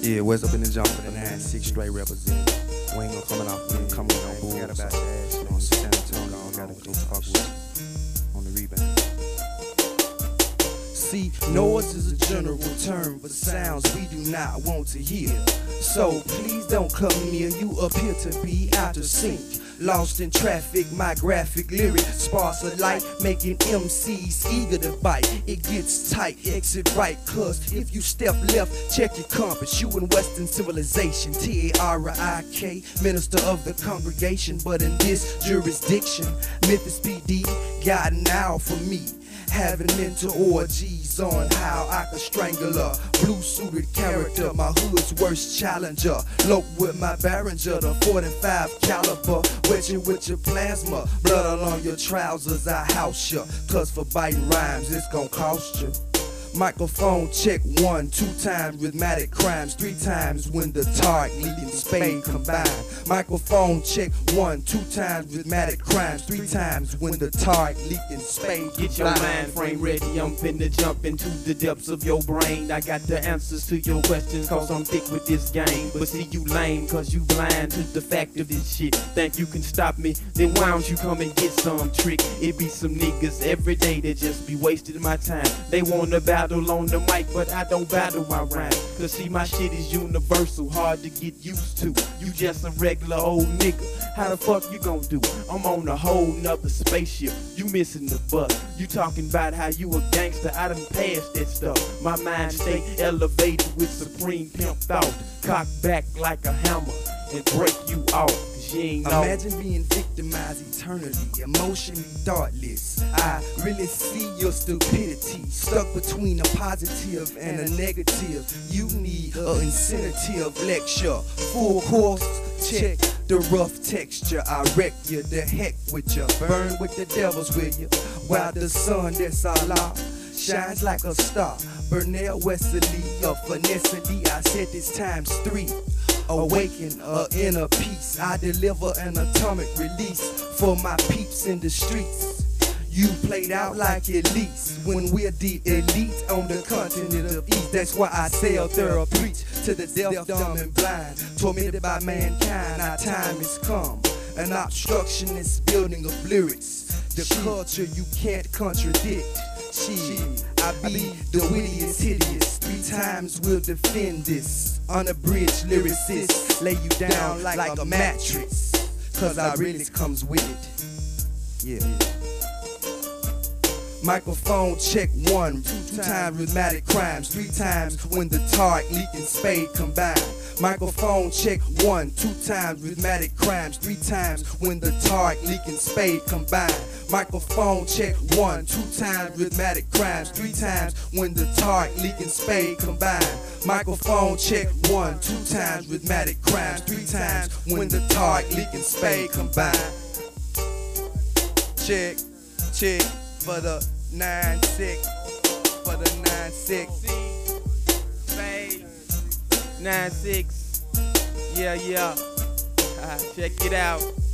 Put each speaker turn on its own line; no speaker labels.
Yeah, West up in the jump for the 9-6 straight represent. We ain't gonna come off, we ain't coming on board. Forgot about your ass, you know, San Antonio, I gotta go fuck with on the rebound. See, noise is a general term for sounds we do not want to hear. So please don't come near, you appear to be out of sync. Lost in traffic, my graphic lyric sparks a light, making MCs eager to bite. It gets tight, exit right, cuz if you step left, check your compass. You in Western civilization, T-A-R-I-K, minister of the congregation. But in this jurisdiction, Memphis PD got an hour for me. Having mental orgies on how I could strangle a blue-suited character, my hood's worst challenger. Lope with my Behringer, the 45 caliber, wet you with your plasma. Blood along your trousers, I house you, cause for biting rhymes, it's gon' cost you. Microphone check 1, 2 times, rhythmatic crimes 3 times when the Tarek, Lee, and Spade combine. Microphone check 1, 2 times, rhythmatic crimes 3 times when the Tarek, Lee, and Spade combine.
Get your mind frame ready, I'm finna jump into the depths of your brain. I got the answers to your questions, cause I'm thick with this game. But see, you lame, cause you blind to the fact of this shit. Think you can stop me? Then why don't you come and get some trick? It be some niggas every day that just be wasting my time. They wanna battle on the mic, but I don't battle my rhyme. Cause see, my shit is universal, hard to get used to. You just a regular old nigga, how the fuck you gon' do? I'm on a whole nother spaceship, you missing the bus. You talking about how you a gangster, I done passed that stuff. My mind stay elevated with supreme pimp thought. Cock back like a hammer and break you off.
Imagine being victimized eternally, emotionally thoughtless. I really see your stupidity, stuck between a positive and a negative. You need an incentive lecture, full course check the rough texture. I wreck you, the heck with you, burn with the devils with you. While the sun that's Allah shines like a star. Burnell Wesley, a finesse, I said this times 3. Awaken a inner peace. I deliver an atomic release for my peeps in the streets. You played out like elites when we're the elite on the continent of East. That's why I sell thorough preach to the deaf, dumb, and blind. Tormented by mankind, our time has come. An obstructionist building of lyrics. The culture you can't contradict. I be the wittiest, hideous. 3 times we'll defend this. Unabridged lyricist, lay you down like a mattress. Cause our really comes with it. Yeah. Microphone check 1, 2 times, rhythmatic crimes 3 times when the Tarek, Lee, and Spade combine. Microphone check 1, 2 times, rhythmatic crimes 3 times when the Tarek, Lee, and Spade combine. Microphone check 1, 2 times, rhythmatic crimes 3 times when the Tarek, Lee, and Spade combine. Microphone check 1, 2 times, rhythmatic crimes 3 times when the Tarek, Lee, and Spade combine. Check, check for the 9-6, for the 9-6.
Spade, 9-6, yeah, check it out.